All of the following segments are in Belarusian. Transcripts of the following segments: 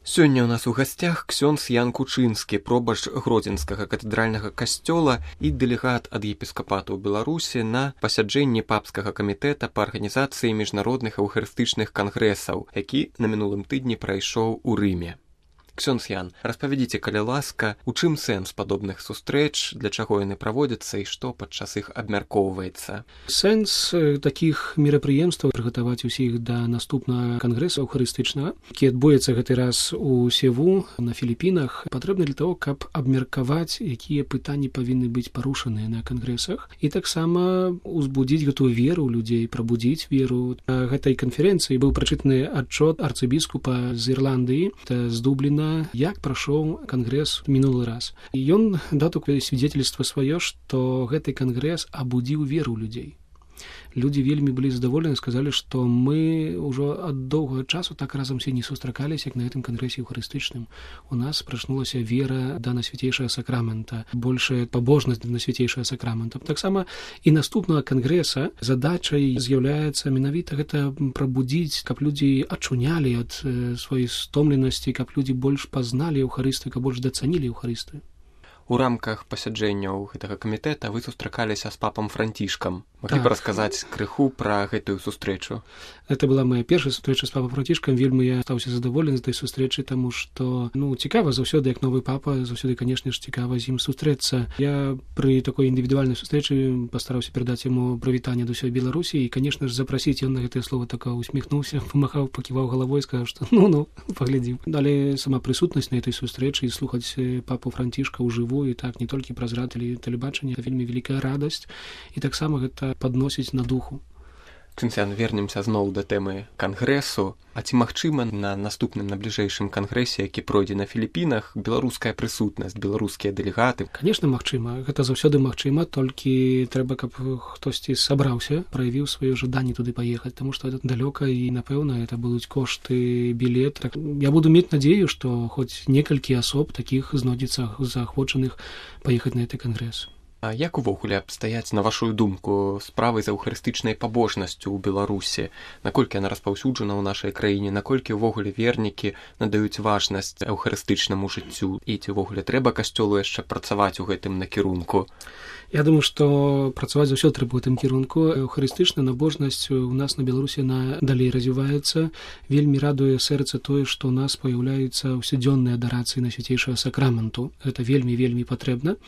Сёння ў нас у гасцях ксёндз Ян Кучынскі, пробашч Гродзенскага катэдральнага касцёла і дэлегат ад епіскапату ў Беларусі на пасяджэнні папскага камітэта па арганізацыі міжнародных эўхарыстычных кангрэсаў, які на мінулым тыдні прайшоў у Рыме. Ксёндз Ян, распавядзіце, калі ласка, у чым сэнс падобных сустрэч, для чаго яны праводзяцца і што падчас іх абмяркоўваецца? Сэнс такіх мерапрыемстваў прыгатаваць усіх да наступнага кангрэса эўхарыстычнага, які адбудзецца гэты раз у Севу на Філіпінах, патрэбны для того, каб абмеркаваць, якія пытанні павінны быць парушаныя на кангрэсах, і таксама узбудзіць гэтую веру ў людзей, прабудзіць веру. На гэтай канферэнцыі быў прачытаны адчот арцыбіскупа з Ірландыі, з Дубліна, як прайшоў кангрэс мінулы раз. І ён даў такое свідзецельства сваё, што гэты кангрэс абудзіў веру людзей. Людзі вельмі былі задаволены, сказалі, што мы ўжо ад доўгага часу так разам все не сустракаліся, як на гэтым кангрэсе эўхарыстычным. У нас прачнулася вера да Найсвяцейшага сакрамента, большая пабожнасць да Найсвяцейшага сакрамента. Таксама і наступнага кангрэса задачай з'яўляецца менавіта гэта прабудзіць, каб людзі ачунялі ад сваёй стомленасці, каб людзі больш пазналі эўхарыстыю, каб больш дацанілі эўхарыстыю. У рамках пасяджэнняў гэтага камітэта вы сустракаліся з папам Францішкам. Маглі б расказаць крыху пра гэтую сустрэчу? Это была моя першая сустрэча з папам Францішкам. Вельмі я стаўся задаволены з той сустрэчы, таму што, цікава заўсёды, як новы папа, заўсёды, канешне ж, цікава з ім сустрэцца. Я пры такой індывідуальнай сустрэчы пастараўся перадаць яму прывітанне да ўсёй Беларусі і, канешне ж, запрасіць, ён на гэтае слова така усміхнуўся, памахаў, паківаў галавой, сказаў, што паглядзім. Але сама прысутнасць на этой сустрэчы і слухаць папу Францішка ўжыву, і так не толькі праз тэлебачанне, вельмі вялікая радасць, і таксама гэта падносіць на духу. Ксёндз Ян, вернемся зноў да тэмы кангрэсу. А ці магчыма на наступным, на бліжэйшым кангрэсе, які пройдзе на Філіпінах, беларуская прысутнасць, беларускія дэлегаты? Канешне, магчыма. Гэта заўсёды магчыма, толькі трэба, каб хтосьці сабраўся, праявіў сваё жаданне туды паехаць, таму што это далёка і, напэўна, это будуць кошты білет. Я буду мець надзею, што хоць некалькі асоб такіх знойдзецца заахвочаных паехаць на гэты кангрэс. А як увогуле абстаяць, на вашу думку, справы з эўхарыстычнай пабожнасцю ў Беларусі? Наколькі яна распаўсюджана ў нашай краіне? Наколькі ўвогуле вернікі надаюць важнасць эўхарыстычнаму жыццю? І ці ўвогуле трэба касцёлу яшчэ працаваць у гэтым накірунку? Я думаю, што працаваць заўсёды трэба ў гэтым кірунку. Эўхарыстычная набожнасць у нас на Беларусі яна далей развіваецца. Вельмі радуе сэрца тое, што ў нас паяўляюцца ўсядзённыя адарацыі Найсвяцейшага сакраменту. Гэта вельмі патрэбна.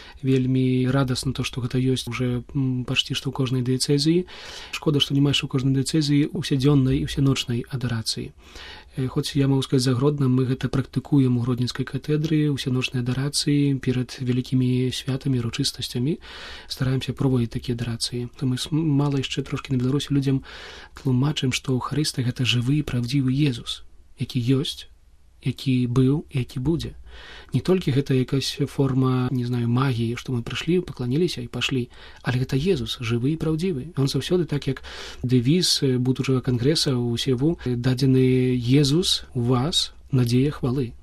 Вельмі радасна то, што гэта ёсць уже пачці што ў кожнай дыяцэзіі. Шкода, што няма яшчэ ў кожнай дыяцэзіі усядзённай і ўсяночнай адарацыі. Хоць я магу сказаць за Гродным, мы гэта практыкуем у Гродзенскай катедры, усяночнай адарацыі перад вялікімі святамі, урачыстасцямі. Стараемся праводзіць такія адарацыі. Мы мала яшчэ трошкі на Беларусі людзям тлумачым, што Эўхарыстыя гэта жывы і правдзівы Езус, які ёсць, які быў і які будзе. Не толькі гэта якась форма, магіі, што мы прыйшлі, пакланіліся і пашлі, але гэта Езус, жывы і праўдзівы. Ён заўсёды, так як дэвіз будучага кангрэса ў Севу, дадзены Езус у вас, надзея хвалы.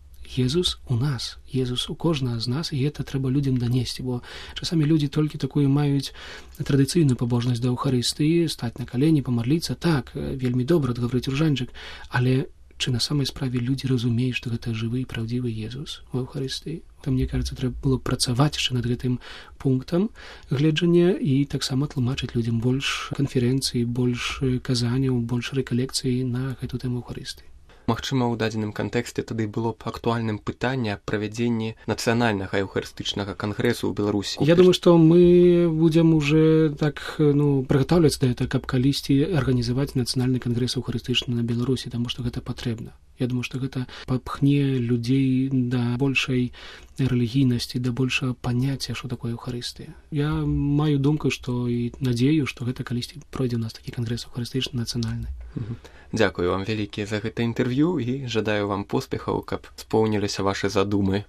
Езус у нас, Езус у кожнага з нас, і гэта трэба людзям данесці, бо часамі людзі толькі такую маюць традыцыйную пабожнасць да Эўхарыстыі, стаць на калені, памарліцца, так, вельмі добра адгаварыць ружанчык, але чи на самай справе людзі разумеюць, што гэта жывы і праўдзівы Езус у Эўхарыстыі. Там, мне кажется, трэба было працаваць яшчэ над гэтым пунктам гледжання і таксама тлумачыць людзям больш канферэнцый, больш казанняў, больш рэкалекцый на гэту тэму Эўхарыстыі. Магчыма, у дадзеным кантэксце тады было б актуальным пытанне аб правядзенні нацыянальнага эўхарыстычнага кангрэсу ў Беларусі. Я думаю, што мы будзем уже так прыгатаўляцца да гэта, каб калісьці арганізаваць нацыянальны кангрэс эўхарыстычны на Беларусі, таму што гэта патрэбна. Я думаю, што гэта папхне людзей да большай рэлігійнасці, да большага паняцця, што такое Эўхарыстыя. Я маю думку, што і надзею, што гэта калісьці пройдзе ў нас такі кангрэс эўхарыстычны нацыянальны. Дзякую вам вялікія за гэта інтэрв'ю і жадаю вам поспехаў, каб споўніліся вашы задумы.